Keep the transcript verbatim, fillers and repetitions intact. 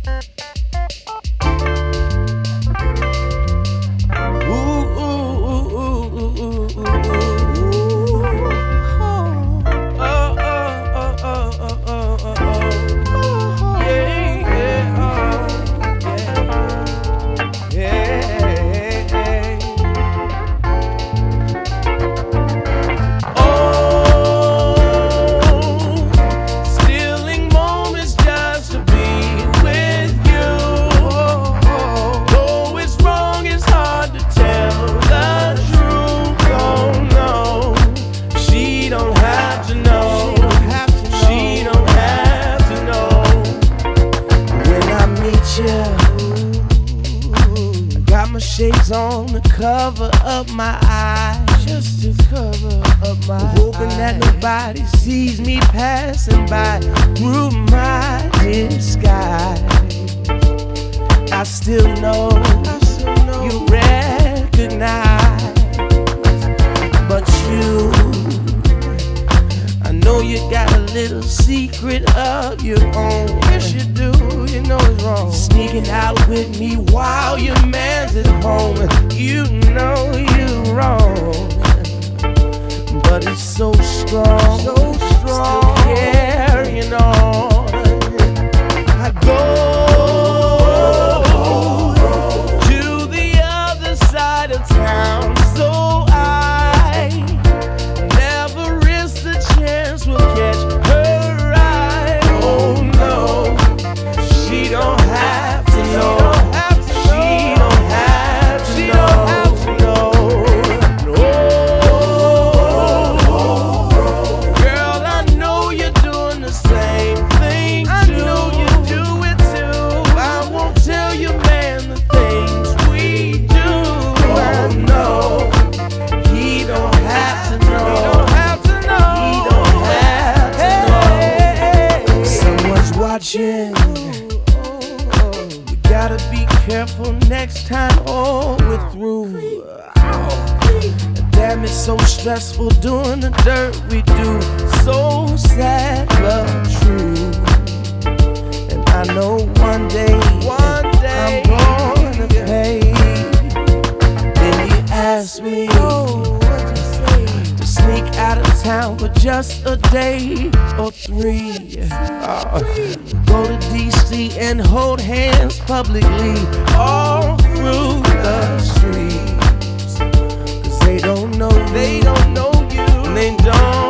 Shades on to cover up my eyes, just to cover up my hoping eyes. That nobody sees me passing by through my disguise. I still know, I still know you recognize, but you, I know you got a little secret of your own. Yes you do, you know it's wrong. Sneaking out with me while your man's at home. You know you're wrong, but it's so strong, so strong, still carrying on. I go to the other side of town, so I never risk the chance we'll catch her eye. Oh no, she don't have to know. We gotta be careful next time, oh, we're through. Oh, damn, it's so stressful doing the dirt we do. So sad but true. And I know one day, one day I'm gonna pay. Then you ask me, oh, what'd you say? To sneak out of town for just a day or three. Uh, go to D C and hold hands publicly all through the streets. Cause they don't know, they don't know you, and they don't